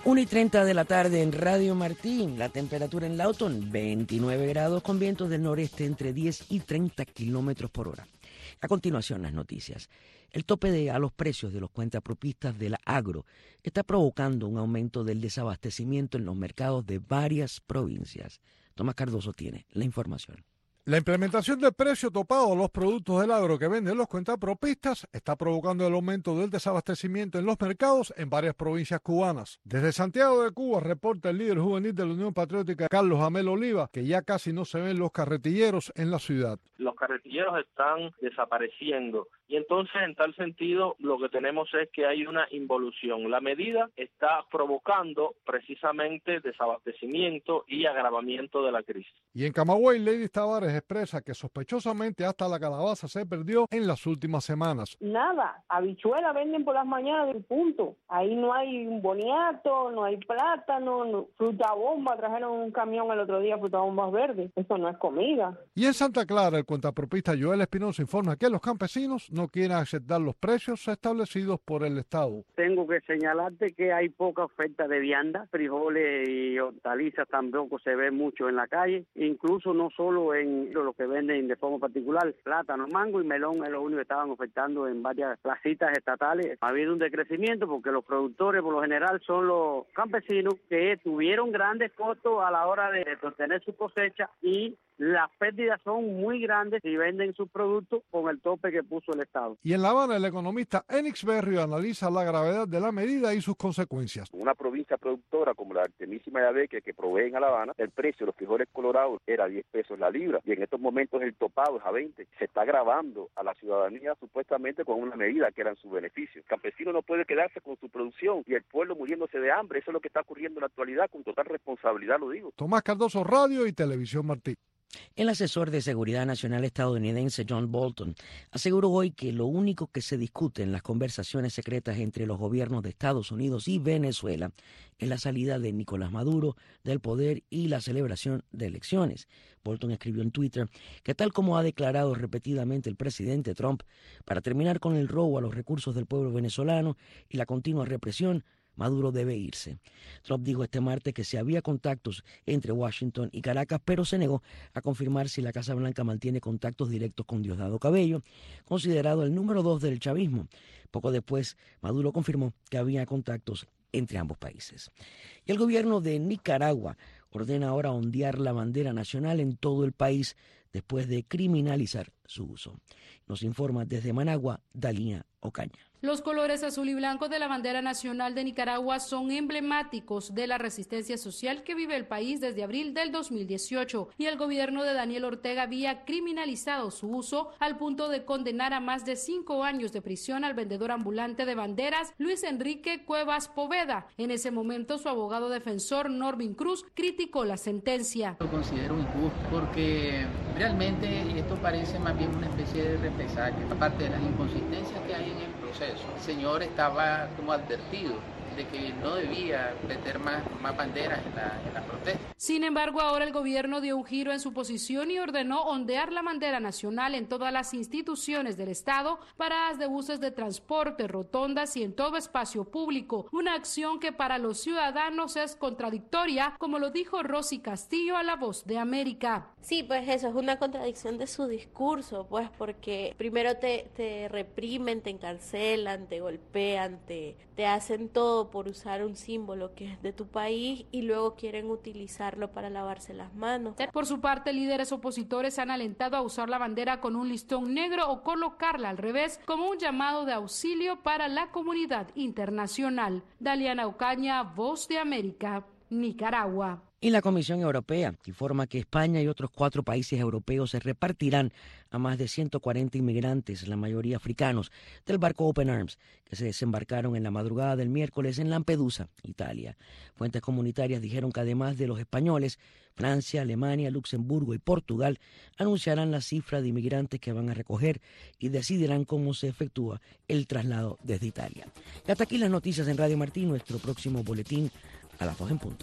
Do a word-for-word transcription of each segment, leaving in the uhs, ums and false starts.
una y treinta de la tarde en Radio Martín, la temperatura en Lawton veintinueve grados con vientos del noreste entre diez y treinta kilómetros por hora. A continuación las noticias. El tope de, a los precios de los cuentapropistas de la agro está provocando un aumento del desabastecimiento en los mercados de varias provincias. Tomás Cardoso tiene la información. La implementación del precio topado a los productos del agro que venden los cuentapropistas está provocando el aumento del desabastecimiento en los mercados en varias provincias cubanas. Desde Santiago de Cuba reporta el líder juvenil de la Unión Patriótica, Carlos Amel Oliva, que ya casi no se ven los carretilleros en la ciudad. Los carretilleros están desapareciendo y entonces en tal sentido lo que tenemos es que hay una involución. La medida está provocando precisamente desabastecimiento y agravamiento de la crisis. Y en Camagüey, Lady Tavares expresa que sospechosamente hasta la calabaza se perdió en las últimas semanas. Nada, habichuela venden por las mañanas del punto. Ahí no hay un boniato, no hay plátano, no, fruta bomba, trajeron un camión el otro día, fruta bombas verdes. Eso no es comida. Y en Santa Clara, el cuentapropista Joel Espinosa informa que los campesinos no quieren aceptar los precios establecidos por el Estado. Tengo que señalarte que hay poca oferta de vianda, frijoles y hortalizas tampoco se ve mucho en la calle, incluso no solo en lo que venden de forma particular, plátano, mango y melón es lo único que estaban ofertando en varias placitas estatales. Ha habido un decrecimiento porque los productores por lo general son los campesinos que tuvieron grandes costos a la hora de sostener su cosecha y las pérdidas son muy grandes si venden sus productos con el tope que puso el Estado. Y en La Habana, el economista Enix Berrio analiza la gravedad de la medida y sus consecuencias. Una provincia productora como la Artemísima de Abeque, que provee en La Habana, el precio de los frijoles colorados era diez pesos la libra y en estos momentos el topado es a veinte. Se está agravando a la ciudadanía supuestamente con una medida que era en su beneficio. El campesino no puede quedarse con su producción y el pueblo muriéndose de hambre. Eso es lo que está ocurriendo en la actualidad, con total responsabilidad lo digo. Tomás Cardoso, Radio y Televisión Martín. El asesor de seguridad nacional estadounidense John Bolton aseguró hoy que lo único que se discute en las conversaciones secretas entre los gobiernos de Estados Unidos y Venezuela es la salida de Nicolás Maduro del poder y la celebración de elecciones. Bolton escribió en Twitter que tal como ha declarado repetidamente el presidente Trump, para terminar con el robo a los recursos del pueblo venezolano y la continua represión, Maduro debe irse. Trump dijo este martes que si había contactos entre Washington y Caracas, pero se negó a confirmar si la Casa Blanca mantiene contactos directos con Diosdado Cabello, considerado el número dos del chavismo. Poco después, Maduro confirmó que había contactos entre ambos países. Y el gobierno de Nicaragua ordena ahora ondear la bandera nacional en todo el país después de criminalizar su uso. Nos informa desde Managua, Dalina Ocaña. Los colores azul y blanco de la bandera nacional de Nicaragua son emblemáticos de la resistencia social que vive el país desde abril del dos mil dieciocho y el gobierno de Daniel Ortega había criminalizado su uso al punto de condenar a más de cinco años de prisión al vendedor ambulante de banderas Luis Enrique Cuevas Poveda. En ese momento su abogado defensor Norvin Cruz criticó la sentencia. Lo considero injusto porque realmente esto parece más bien una especie de represalia, aparte de las inconsistencias que hay en el proceso. El señor estaba como advertido de que no debía meter más, más banderas en la, en la protesta. Sin embargo, ahora el gobierno dio un giro en su posición y ordenó ondear la bandera nacional en todas las instituciones del Estado, paradas de buses de transporte, rotondas y en todo espacio público. Una acción que para los ciudadanos es contradictoria, como lo dijo Rosy Castillo a La Voz de América. Sí, pues eso es una contradicción de su discurso, pues porque primero te, te reprimen, te encarcelan, te golpean, te, te hacen todo por usar un símbolo que es de tu país y luego quieren utilizarlo para lavarse las manos. Por su parte, líderes opositores han alentado a usar la bandera con un listón negro o colocarla al revés como un llamado de auxilio para la comunidad internacional. Daliana Ocaña, Voz de América, Nicaragua. Y la Comisión Europea informa que España y otros cuatro países europeos se repartirán a más de ciento cuarenta inmigrantes, la mayoría africanos, del barco Open Arms, que se desembarcaron en la madrugada del miércoles en Lampedusa, Italia. Fuentes comunitarias dijeron que además de los españoles, Francia, Alemania, Luxemburgo y Portugal anunciarán la cifra de inmigrantes que van a recoger y decidirán cómo se efectúa el traslado desde Italia. Y hasta aquí las noticias en Radio Martín, nuestro próximo boletín a las dos en punto.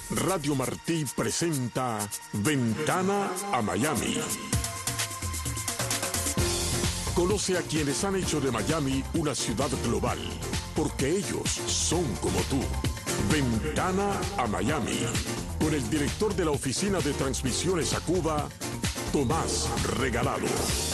Radio Martí presenta Ventana a Miami. Conoce a quienes han hecho de Miami una ciudad global, porque ellos son como tú. Ventana a Miami, con el director de la Oficina de Transmisiones a Cuba, Tomás Regalado.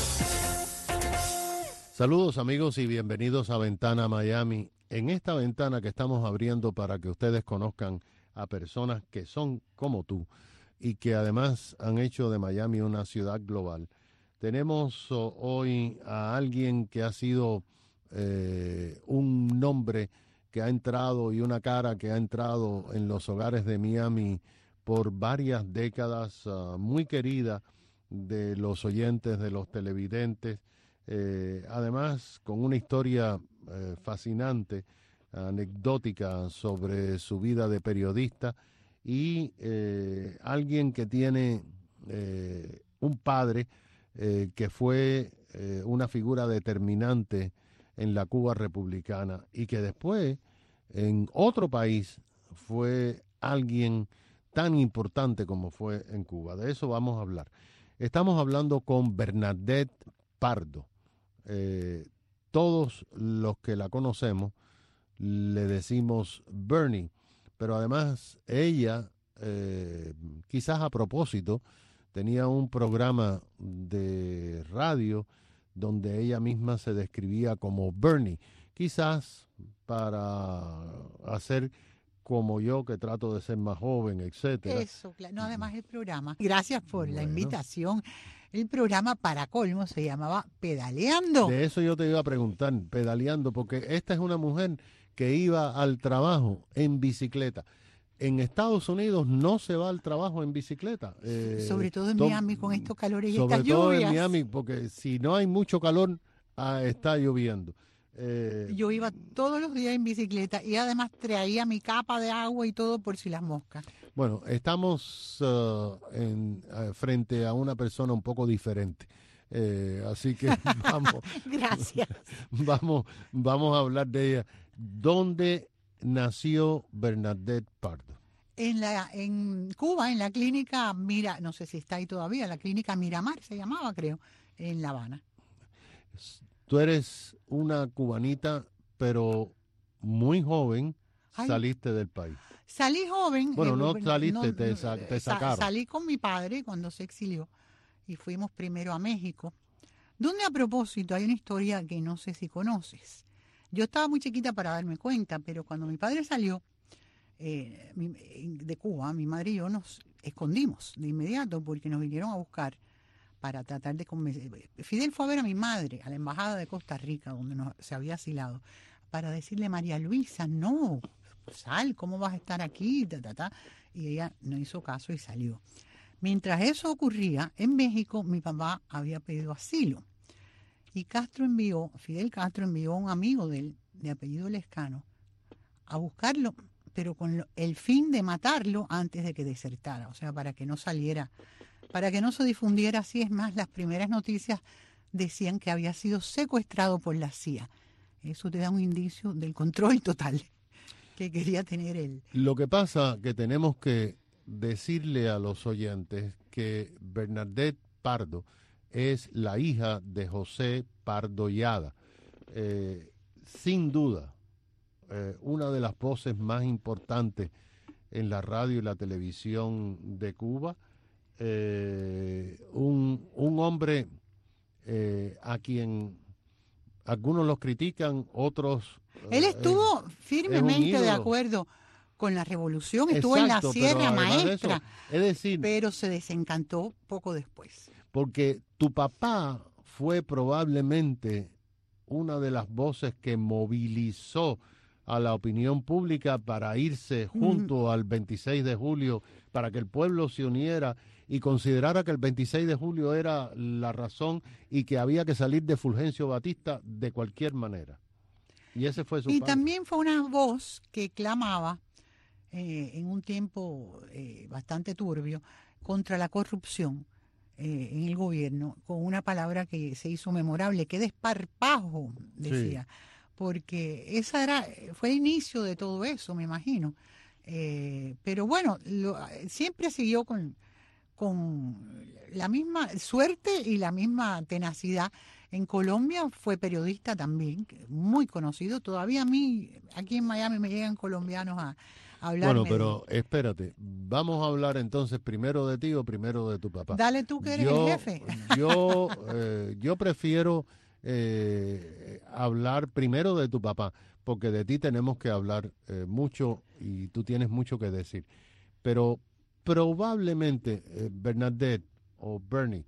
Saludos amigos y bienvenidos a Ventana a Miami. En esta ventana que estamos abriendo para que ustedes conozcan a personas que son como tú y que además han hecho de Miami una ciudad global. Tenemos oh, hoy a alguien que ha sido eh, un nombre que ha entrado y una cara que ha entrado en los hogares de Miami por varias décadas, uh, muy querida de los oyentes, de los televidentes, eh, además con una historia eh, fascinante, anecdótica sobre su vida de periodista y eh, alguien que tiene eh, un padre eh, que fue eh, una figura determinante en la Cuba republicana y que después en otro país fue alguien tan importante como fue en Cuba. De eso vamos a hablar. Estamos hablando con Bernadette Pardo. Eh, todos los que la conocemos le decimos Bernie, pero además ella, eh, quizás a propósito, tenía un programa de radio donde ella misma se describía como Bernie, quizás para hacer como yo, que trato de ser más joven, etcétera. Eso, claro. No, además el programa, gracias por bueno. la invitación, el programa para colmo se llamaba Pedaleando. De eso yo te iba a preguntar, Pedaleando, porque esta es una mujer que iba al trabajo en bicicleta. En Estados Unidos no se va al trabajo en bicicleta. Eh, sobre todo en Miami con estos calores y sobre estas todo lluvias. En Miami, porque si no hay mucho calor, ah, está lloviendo. Eh, Yo iba todos los días en bicicleta y además traía mi capa de agua y todo por si las moscas. Bueno, estamos uh, en, uh, frente a una persona un poco diferente. Eh, así que vamos. Gracias. Vamos, vamos a hablar de ella. ¿Dónde nació Bernadette Pardo? En la en Cuba, en la clínica Mira, no sé si está ahí todavía, la clínica Miramar se llamaba, creo, en La Habana. Tú eres una cubanita, pero muy joven. Ay, saliste del país. Salí joven. Bueno, eh, no bueno, saliste, no, te, sa te sacaron. Salí con mi padre cuando se exilió y fuimos primero a México, donde a propósito hay una historia que no sé si conoces. Yo estaba muy chiquita para darme cuenta, pero cuando mi padre salió eh, de Cuba, mi madre y yo nos escondimos de inmediato porque nos vinieron a buscar para tratar de convencer. Fidel fue a ver a mi madre a la embajada de Costa Rica, donde nos, se había asilado, para decirle, María Luisa, no, sal, ¿cómo vas a estar aquí? Ta, ta, ta. Y ella no hizo caso y salió. Mientras eso ocurría, en México mi papá había pedido asilo. Y Castro envió, Fidel Castro envió a un amigo de él, de apellido Lescano, a buscarlo, pero con lo, el fin de matarlo antes de que desertara, o sea, para que no saliera, para que no se difundiera así. Es más, las primeras noticias decían que había sido secuestrado por la C I A. Eso te da un indicio del control total que quería tener él. Lo que pasa que tenemos que decirle a los oyentes que Bernadette Pardo es la hija de José Pardo Yada. Eh, sin duda, eh, una de las voces más importantes en la radio y la televisión de Cuba. Eh, un, un hombre eh, a quien algunos los critican, otros... Él estuvo eh, firmemente de acuerdo con la revolución, estuvo Exacto, en la Sierra Maestra, eso, es decir, pero se desencantó poco después. Porque tu papá fue probablemente una de las voces que movilizó a la opinión pública para irse junto mm. al veintiséis de julio, para que el pueblo se uniera y considerara que el veintiséis de julio era la razón y que había que salir de Fulgencio Batista de cualquier manera. Y ese fue su Y padre. También fue una voz que clamaba eh, en un tiempo eh, bastante turbio contra la corrupción eh, en el gobierno, con una palabra que se hizo memorable, que desparpajo, decía, sí. Porque esa era, fue el inicio de todo eso, me imagino. Eh, pero bueno, lo, siempre siguió con, con la misma suerte y la misma tenacidad. En Colombia fue periodista también, muy conocido. Todavía a mí, aquí en Miami, me llegan colombianos a, a hablarme. Bueno, pero de... espérate, vamos a hablar entonces primero de ti o primero de tu papá. Dale tú que eres yo, el jefe. Yo, eh, yo prefiero eh, hablar primero de tu papá, porque de ti tenemos que hablar eh, mucho y tú tienes mucho que decir. Pero probablemente eh, Bernadette o Bernie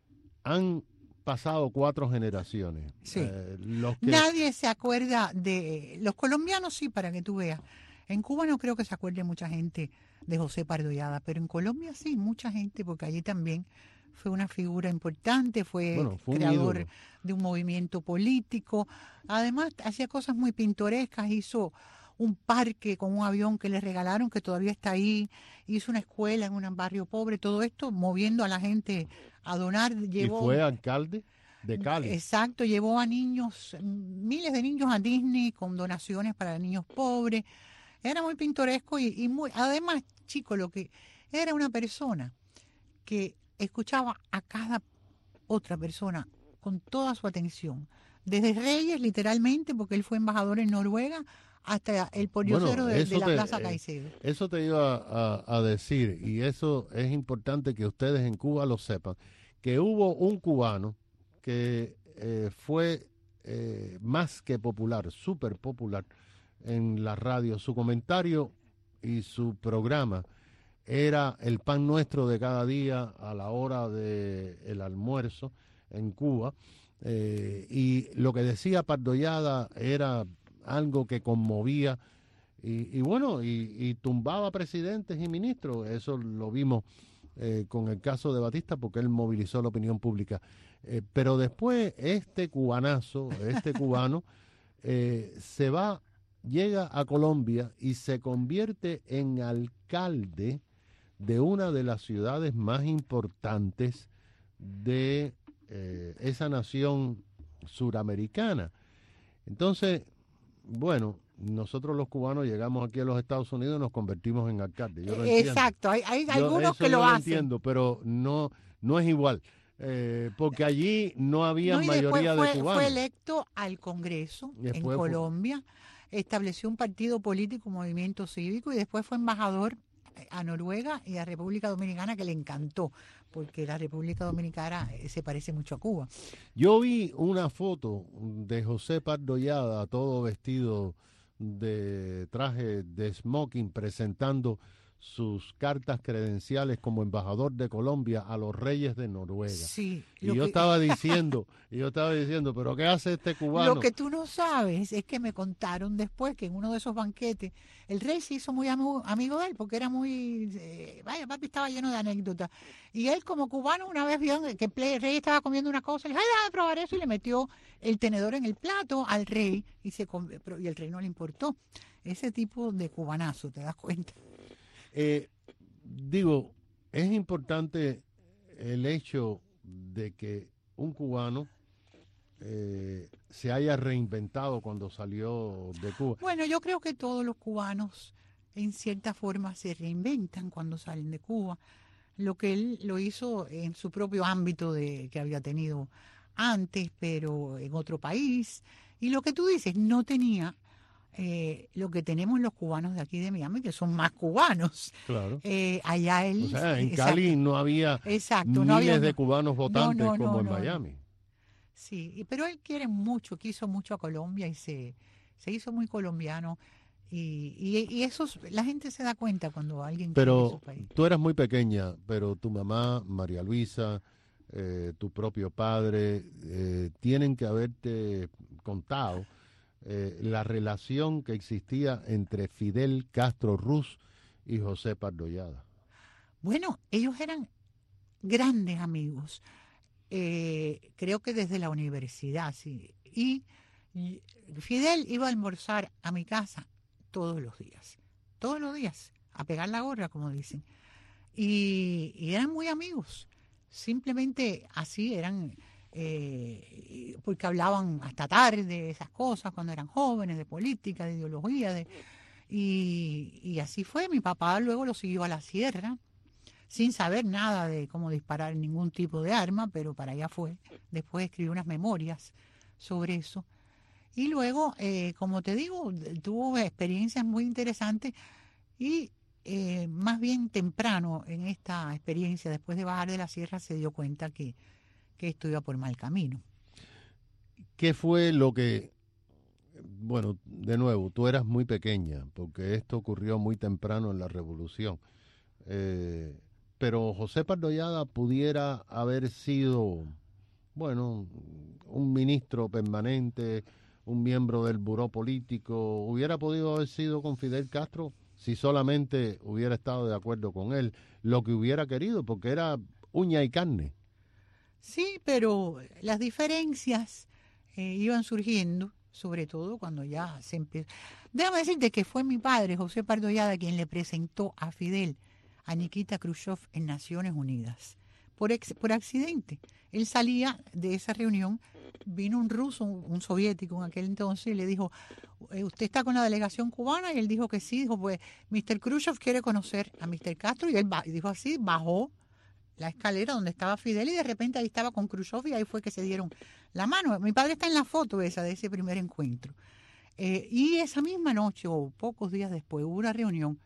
han pasado cuatro generaciones. Sí. Eh, los que... Nadie se acuerda de... Los colombianos sí, para que tú veas. En Cuba no creo que se acuerde mucha gente de José Pardollada, pero en Colombia sí, mucha gente, porque allí también fue una figura importante, fue, bueno, fue creador ídolo. de un movimiento político. Además, hacía cosas muy pintorescas, hizo un parque con un avión que le regalaron, que todavía está ahí, hizo una escuela en un barrio pobre, todo esto moviendo a la gente a donar. Llevó, ¿Y fue alcalde de Cali? Exacto, llevó a niños, miles de niños a Disney con donaciones para niños pobres. Era muy pintoresco y, y muy, además, chico, lo que era una persona que escuchaba a cada otra persona con toda su atención. Desde Reyes, literalmente, porque él fue embajador en Noruega, hasta el poliocero bueno, de, de la te, Plaza Caicedo. Eh, eso te iba a, a decir, y eso es importante que ustedes en Cuba lo sepan, que hubo un cubano que eh, fue eh, más que popular, súper popular en la radio. Su comentario y su programa era el pan nuestro de cada día a la hora del almuerzo en Cuba. Eh, y lo que decía Pardollada era algo que conmovía y, y bueno, y, y tumbaba presidentes y ministros. Eso lo vimos eh, con el caso de Batista, porque él movilizó la opinión pública. Eh, pero después este cubanazo, este cubano, eh, se va, llega a Colombia y se convierte en alcalde de una de las ciudades más importantes de eh, esa nación suramericana. Entonces, bueno, nosotros los cubanos llegamos aquí a los Estados Unidos y nos convertimos en alcaldes. Yo lo Exacto, hay, hay yo, algunos que lo, lo hacen. entiendo, pero no, no es igual, eh, porque allí no había no, y mayoría fue, de cubanos. Fue electo al Congreso en Colombia, fue... estableció un partido político, un movimiento cívico, y después fue embajador a Noruega y a República Dominicana, que le encantó, porque la República Dominicana se parece mucho a Cuba. Yo vi una foto de José Pardollada, todo vestido de traje de smoking, presentando sus cartas credenciales como embajador de Colombia a los reyes de Noruega. Sí, y yo que... estaba diciendo, y yo estaba diciendo, pero ¿qué hace este cubano? Lo que tú no sabes es que me contaron después que en uno de esos banquetes el rey se hizo muy amigo, amigo de él, porque era muy, eh, vaya, papi estaba lleno de anécdotas. Y él como cubano una vez vio que el rey estaba comiendo una cosa, le dijo, ay, déjame probar eso, y le metió el tenedor en el plato al rey, y, se y el rey no le importó. Ese tipo de cubanazo, ¿te das cuenta? Eh, digo, es importante el hecho de que un cubano eh, se haya reinventado cuando salió de Cuba. Bueno, yo creo que todos los cubanos en cierta forma se reinventan cuando salen de Cuba. Lo que él lo hizo en su propio ámbito de que había tenido antes, pero en otro país. Y lo que tú dices, no tenía Eh, lo que tenemos los cubanos de aquí de Miami, que son más cubanos. Claro. Eh, allá él... O sea, en Cali exacto, no había exacto, miles no había, de cubanos votantes no, no, como no, en no, Miami. No. Sí, pero él quiere mucho, quiso mucho a Colombia y se, se hizo muy colombiano. Y, y, y eso, la gente se da cuenta cuando alguien pero quiere su país. Tú eras muy pequeña, pero tu mamá, María Luisa, eh, tu propio padre, eh, tienen que haberte contado Eh, la relación que existía entre Fidel Castro Ruz y José Pardollada. Bueno, ellos eran grandes amigos, eh, creo que desde la universidad, sí. Y, y Fidel iba a almorzar a mi casa todos los días, todos los días, a pegar la gorra, como dicen. Y, y eran muy amigos, simplemente así eran... Eh, porque hablaban hasta tarde de esas cosas cuando eran jóvenes, de política, de ideología, de, Y, y así fue. Mi papá luego lo siguió a la sierra, sin saber nada de cómo disparar ningún tipo de arma, pero para allá fue. Después escribió unas memorias sobre eso. Y luego, eh, como te digo, tuvo experiencias muy interesantes y eh, más bien temprano en esta experiencia, después de bajar de la sierra, se dio cuenta que, que esto iba por mal camino. ¿Qué fue lo que, bueno, de nuevo, tú eras muy pequeña, porque esto ocurrió muy temprano en la Revolución, eh, pero José Pardollada pudiera haber sido, bueno, un ministro permanente, un miembro del buró político, hubiera podido haber sido con Fidel Castro si solamente hubiera estado de acuerdo con él, lo que hubiera querido, porque era uña y carne. Sí, pero las diferencias eh, iban surgiendo, sobre todo cuando ya se empezó. Déjame decirte que fue mi padre, José Pardollada, quien le presentó a Fidel a Nikita Khrushchev en Naciones Unidas, por, ex, por accidente. Él salía de esa reunión, vino un ruso, un, un soviético en aquel entonces, y le dijo, ¿usted está con la delegación cubana? Y él dijo que sí. Dijo, pues, mister Khrushchev quiere conocer a mister Castro. Y él y dijo así, bajó la escalera donde estaba Fidel y de repente ahí estaba con Khrushchev y ahí fue que se dieron la mano. Mi padre está en la foto esa de ese primer encuentro. Eh, y esa misma noche o pocos días después hubo una reunión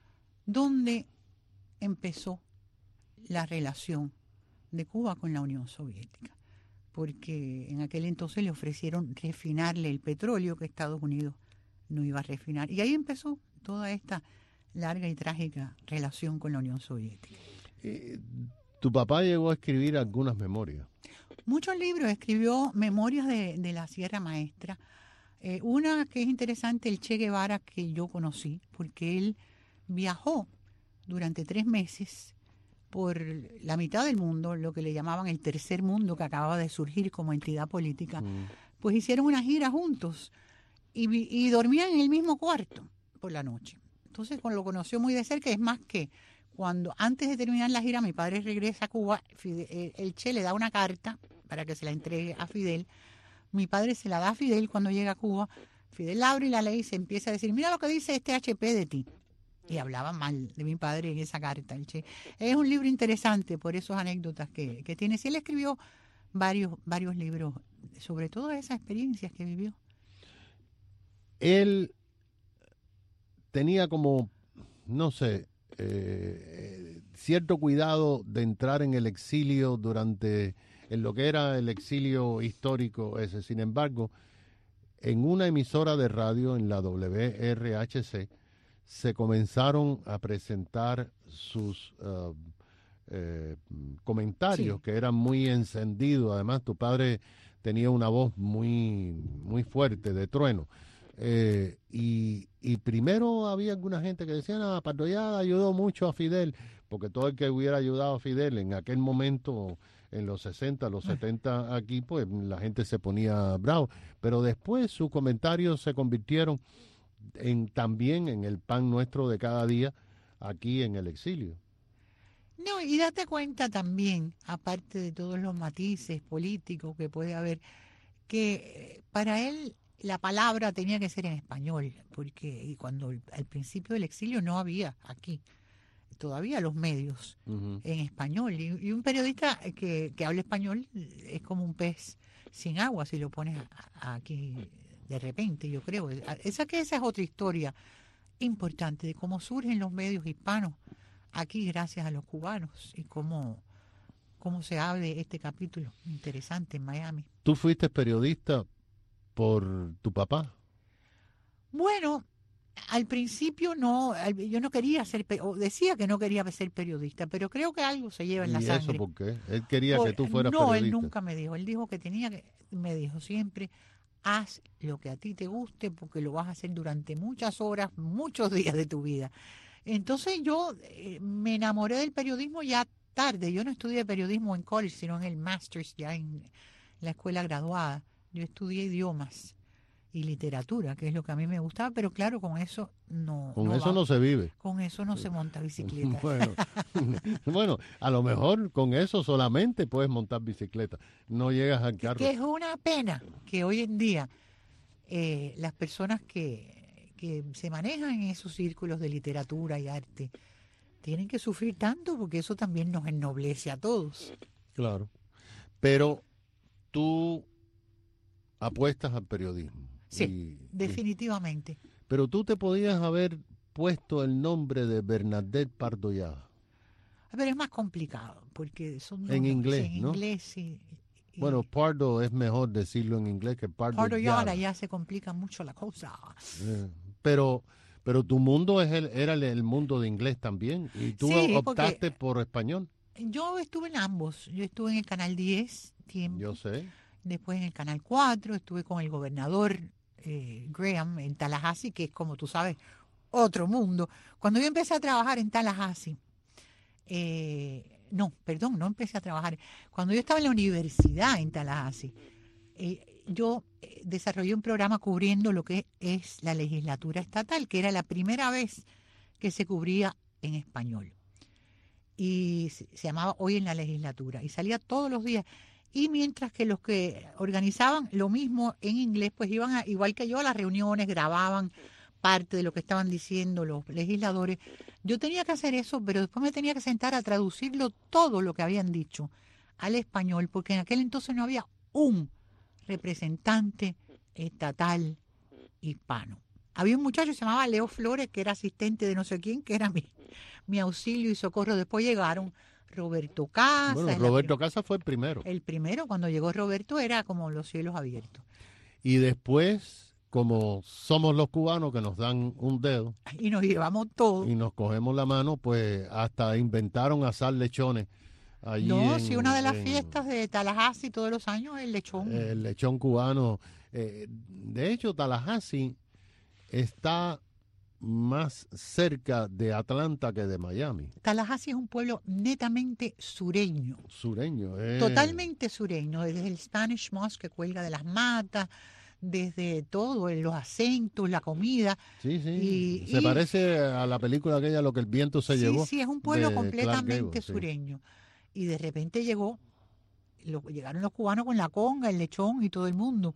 donde empezó la relación de Cuba con la Unión Soviética, porque en aquel entonces le ofrecieron refinarle el petróleo que Estados Unidos no iba a refinar. Y ahí empezó toda esta larga y trágica relación con la Unión Soviética. Eh, tu papá llegó a escribir algunas memorias. Muchos libros, escribió memorias de, de la Sierra Maestra. Eh, una que es interesante, el Che Guevara, que yo conocí, porque él viajó durante tres meses por la mitad del mundo, lo que le llamaban el tercer mundo, que acababa de surgir como entidad política. Mm. Pues hicieron una gira juntos y, y dormían en el mismo cuarto por la noche. Entonces, cuando lo conoció muy de cerca, es más que cuando antes de terminar la gira mi padre regresa a Cuba, Fidel, el Che le da una carta para que se la entregue a Fidel. Mi padre se la da a Fidel cuando llega a Cuba. Fidel abre y la lee y se empieza a decir, mira lo que dice este H P de ti. Y hablaba mal de mi padre en esa carta. El Che. Es un libro interesante por esas anécdotas que, que tiene. Sí, él escribió varios, varios libros sobre todas esas experiencias que vivió. Él tenía como, no sé, eh, cierto cuidado de entrar en el exilio durante, en lo que era el exilio histórico ese. Sin embargo, en una emisora de radio, en la W R H C, se comenzaron a presentar sus uh, eh, comentarios, sí, que eran muy encendidos. Además, tu padre tenía una voz muy, muy fuerte, de trueno. Eh, y, y primero había alguna gente que decía, ah, Pardollada ayudó mucho a Fidel, porque todo el que hubiera ayudado a Fidel en aquel momento, en los sesenta, los setenta aquí, pues la gente se ponía bravo. Pero después sus comentarios se convirtieron en, también en el pan nuestro de cada día aquí en el exilio. No, y date cuenta también, aparte de todos los matices políticos que puede haber, que para él la palabra tenía que ser en español, porque y cuando al principio del exilio no había aquí todavía los medios uh-huh. en español, y, y un periodista que, que habla español es como un pez sin agua si lo pones a, a aquí de repente, yo creo. Esa que esa es otra historia importante de cómo surgen los medios hispanos aquí gracias a los cubanos y cómo, cómo se abre este capítulo interesante en Miami. ¿Tú fuiste periodista por tu papá? Bueno, al principio no, yo no quería ser, o decía que no quería ser periodista, pero creo que algo se lleva en la sangre. ¿Y eso por qué? Él quería por, que tú fueras no, periodista. No, él nunca me dijo, él dijo que tenía que, me dijo siempre, haz lo que a ti te guste porque lo vas a hacer durante muchas horas, muchos días de tu vida. Entonces yo eh, me enamoré del periodismo ya tarde. Yo no estudié periodismo en college, sino en el Masters, ya en la escuela graduada. Yo estudié idiomas y literatura, que es lo que a mí me gustaba, pero claro, con eso no Con no eso va. no se vive. Con eso no se monta bicicleta. Bueno, bueno, a lo mejor con eso solamente puedes montar bicicleta. No llegas al carro. Que es una pena que hoy en día eh, las personas que, que se manejan en esos círculos de literatura y arte tienen que sufrir tanto porque eso también nos ennoblece a todos. Claro. Pero tú apuestas al periodismo. Sí, y, definitivamente. Y, pero tú te podías haber puesto el nombre de Bernadette Pardo Yada. Pero es más complicado porque son dos en nombres. inglés, en ¿no? inglés, sí. Y bueno, Pardo es mejor decirlo en inglés que Pardo, Pardo Yada. Yada. Ya se complica mucho la cosa. Eh, pero pero tu mundo es el, era el, el mundo de inglés también y tú Sí, optaste por español. Yo estuve en ambos. Yo estuve en el Canal diez tiempo. Yo sé. Después en el Canal cuatro, estuve con el gobernador eh, Graham en Tallahassee, que es, como tú sabes, otro mundo. Cuando yo empecé a trabajar en Tallahassee, eh, no, perdón, no empecé a trabajar. Cuando yo estaba en la universidad en Tallahassee, eh, yo eh, desarrollé un programa cubriendo lo que es la legislatura estatal, que era la primera vez que se cubría en español. Y se, se llamaba Hoy en la Legislatura. Y salía todos los días. Y mientras que los que organizaban lo mismo en inglés, pues iban a, igual que yo, a las reuniones, grababan parte de lo que estaban diciendo los legisladores. Yo tenía que hacer eso, pero después me tenía que sentar a traducirlo todo lo que habían dicho al español, porque en aquel entonces no había un representante estatal hispano. Había un muchacho que se llamaba Leo Flores, que era asistente de no sé quién, que era mi, mi auxilio y socorro. Después llegaron Roberto Casa. Bueno, Roberto Casa fue el primero. El primero, cuando llegó Roberto, era como los cielos abiertos. Y después, como somos los cubanos que nos dan un dedo. Y nos llevamos todo. Y nos cogemos la mano, pues hasta inventaron asar lechones. Allí no, en, sí, una de las en, fiestas de Tallahassee todos los años, el lechón. El lechón cubano. Eh, de hecho, Tallahassee está más cerca de Atlanta que de Miami. Tallahassee es un pueblo netamente sureño. Sureño, eh. Totalmente sureño, desde el Spanish Moss que cuelga de las matas, desde todo, los acentos, la comida. Sí, sí. Y, se y, parece a la película aquella Lo que el viento se sí, llevó. Sí, sí, es un pueblo completamente Gable, sureño. Sí. Y de repente llegó, lo, llegaron los cubanos con la conga, el lechón y todo el mundo.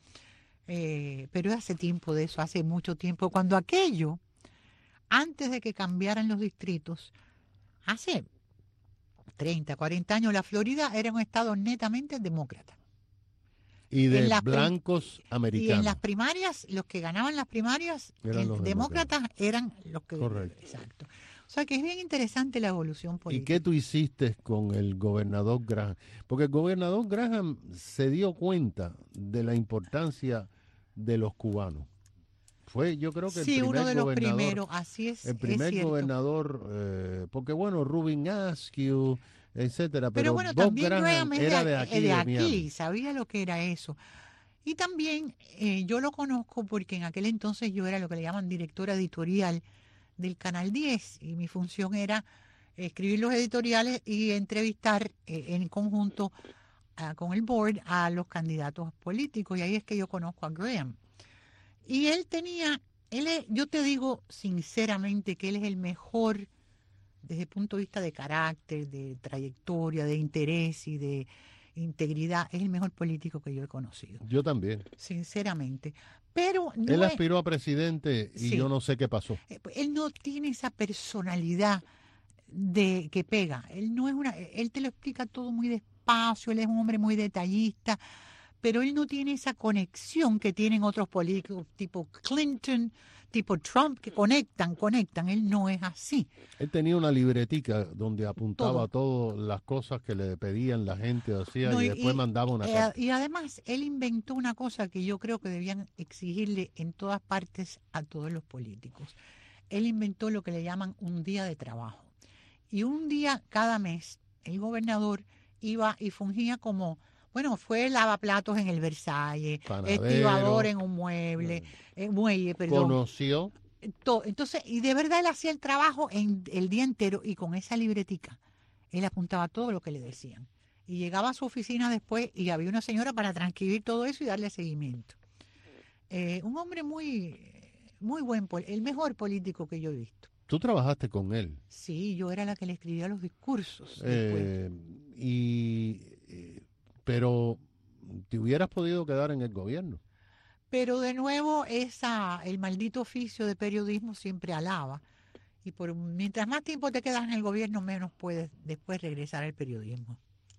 Eh, pero hace tiempo de eso, hace mucho tiempo, cuando aquello, antes de que cambiaran los distritos, hace treinta, cuarenta años, la Florida era un estado netamente demócrata. Y de blancos americanos. Y en las primarias, los que ganaban las primarias, eran los demócratas, demócratas eran los que... Correcto. Exacto. O sea que es bien interesante la evolución política. ¿Y qué tú hiciste con el gobernador Graham? Porque el gobernador Graham se dio cuenta de la importancia de los cubanos. Fue, yo creo que sí, el primer uno de los gobernador, primeros, así es. El primer es gobernador, eh, porque bueno, Rubin Askew, etcétera. Pero, pero bueno, Bob también Graham Graham era de, de aquí, de, de aquí Miami. sabía lo que era eso. Y también eh, yo lo conozco porque en aquel entonces yo era lo que le llaman directora editorial del Canal diez y mi función era escribir los editoriales y entrevistar eh, en conjunto uh, con el board a los candidatos políticos, y ahí es que yo conozco a Graham. Y él tenía, él es, yo te digo sinceramente que él es el mejor desde el punto de vista de carácter, de trayectoria, de interés y de integridad, es el mejor político que yo he conocido. Yo también. Sinceramente. Pero no él es, aspiró a presidente y sí, yo no sé qué pasó. Él no tiene esa personalidad de que pega. Él no es una, él te lo explica todo muy despacio, él es un hombre muy detallista, pero él no tiene esa conexión que tienen otros políticos tipo Clinton, tipo Trump, que conectan, conectan. Él no es así. Él tenía una libretica donde apuntaba todas las cosas que le pedían la gente, hacía no, y, y después mandaba una eh, carta. Y además, él inventó una cosa que yo creo que debían exigirle en todas partes a todos los políticos. Él inventó lo que le llaman un día de trabajo. Y un día cada mes, el gobernador iba y fungía como... Bueno, fue lavaplatos en el Versalles, Panadero, estibador en un mueble, eh, muelle, perdón. Conoció. Todo. Entonces, y de verdad él hacía el trabajo en el día entero y con esa libretica, él apuntaba todo lo que le decían. Y llegaba a su oficina después y había una señora para transcribir todo eso y darle seguimiento. Eh, un hombre muy, muy buen, el mejor político que yo he visto. ¿Tú trabajaste con él? Sí, yo era la que le escribía los discursos. Eh, y... Pero te hubieras podido quedar en el gobierno. Pero de nuevo, esa, el maldito oficio de periodismo siempre alaba. Y por mientras más tiempo te quedas en el gobierno, menos puedes después regresar al periodismo.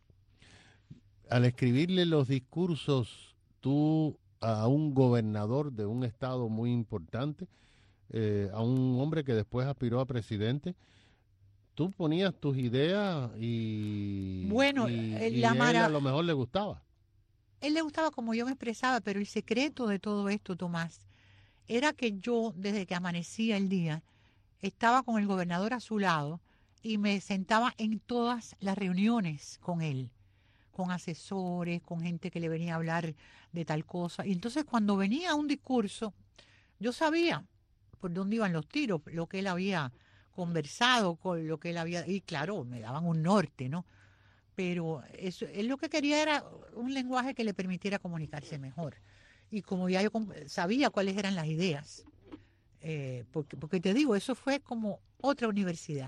Al escribirle los discursos, tú a un gobernador de un estado muy importante, eh, a un hombre que después aspiró a presidente, tú ponías tus ideas y, bueno, y, el, y la él mara... a lo mejor le gustaba. Él le gustaba como yo me expresaba, pero el secreto de todo esto, Tomás, era que yo, desde que amanecía el día, estaba con el gobernador a su lado y me sentaba en todas las reuniones con él, con asesores, con gente que le venía a hablar de tal cosa. Y entonces cuando venía un discurso, yo sabía por dónde iban los tiros, lo que él había conversado, con lo que él había... Y claro, me daban un norte, ¿no? Pero eso, él lo que quería era un lenguaje que le permitiera comunicarse mejor. Y como ya yo sabía cuáles eran las ideas, eh, porque, porque te digo, eso fue como otra universidad.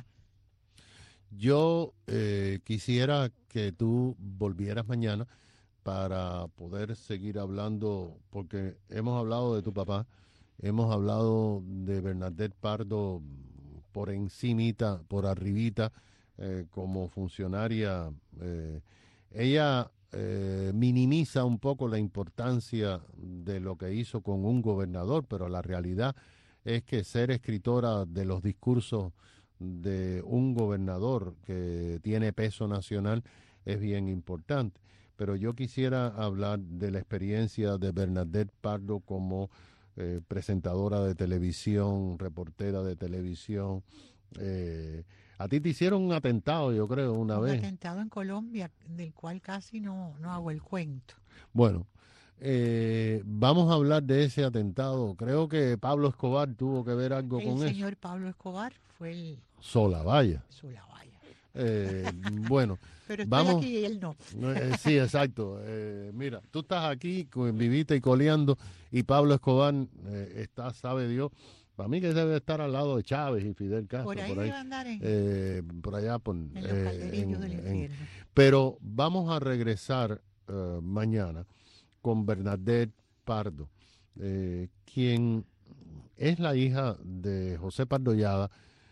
Yo eh, quisiera que tú volvieras mañana para poder seguir hablando, porque hemos hablado de tu papá, hemos hablado de Bernadette Pardo por encimita, por arribita, eh, como funcionaria. Eh, ella eh, minimiza un poco la importancia de lo que hizo con un gobernador, pero la realidad es que ser escritora de los discursos de un gobernador que tiene peso nacional es bien importante. Pero yo quisiera hablar de la experiencia de Bernadette Pardo como eh, presentadora de televisión, reportera de televisión. Eh, a ti te hicieron un atentado, yo creo, una un vez. Un atentado en Colombia, del cual casi no, no hago el cuento. Bueno, eh, vamos a hablar de ese atentado. Creo que Pablo Escobar tuvo que ver algo el con eso. El señor Pablo Escobar fue el... Solavaya. Solavaya. Eh, bueno, pero estoy vamos, aquí y él no. Eh, sí, exacto. Eh, mira, tú estás aquí con vivita y coleando y Pablo Escobar eh, está, sabe Dios. Para mí que debe estar al lado de Chávez y Fidel Castro. Por ahí, por ahí debe andar en, eh, por allá. Por, en los eh, calderillos en, del en, infierno. pero vamos a regresar uh, mañana con Bernadette Pardo, eh, quien es la hija de José Pardollada,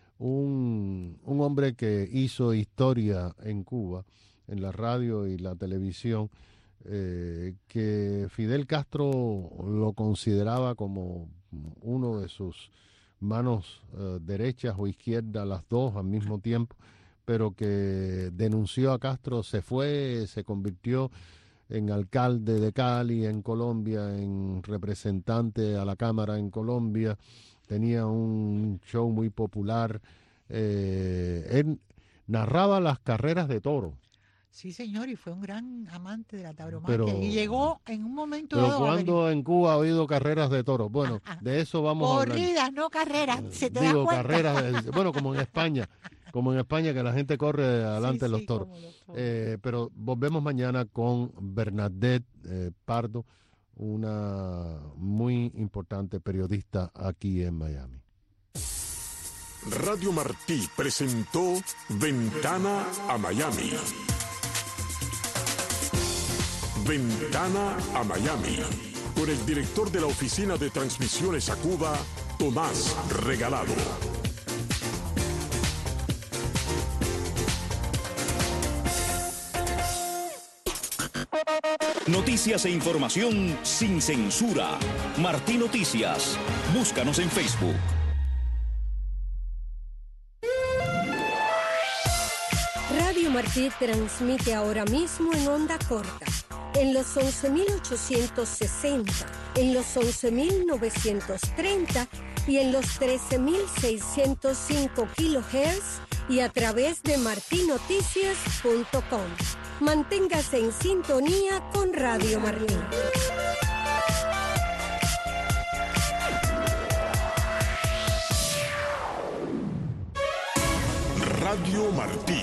un, un hombre que hizo historia en Cuba, en la radio y la televisión, eh, que Fidel Castro lo consideraba como uno de sus manos uh, derechas o izquierdas, las dos al mismo tiempo, pero que denunció a Castro, se fue, se convirtió en alcalde de Cali, en Colombia, en representante a la Cámara en Colombia, tenía un show muy popular, eh, él narraba las carreras de toros. Sí, señor, y fue un gran amante de la tauromaquia. Pero, y llegó en un momento pero dado. ¿cuándo en Cuba ha habido carreras de toros? Bueno, ah, ah, de eso vamos corridas, a hablar. Corridas, no carreras, ¿se te Digo, da cuenta? carreras, de, bueno, como en España, como en España que la gente corre adelante sí, los sí, toros. los toros. Eh, pero volvemos mañana con Bernadette eh, Pardo, una muy importante periodista aquí en Miami. Radio Martí presentó Ventana a Miami. Ventana a Miami, con el director de la Oficina de Transmisiones a Cuba, Tomás Regalado. Noticias e información sin censura. Martí Noticias. Búscanos en Facebook. Radio Martí transmite ahora mismo en onda corta, en los once mil ochocientos sesenta, en los once mil novecientos treinta y en los trece mil seiscientos cinco kilohertz y a través de martí noticias punto com. Manténgase en sintonía con Radio Martí. Radio Martí,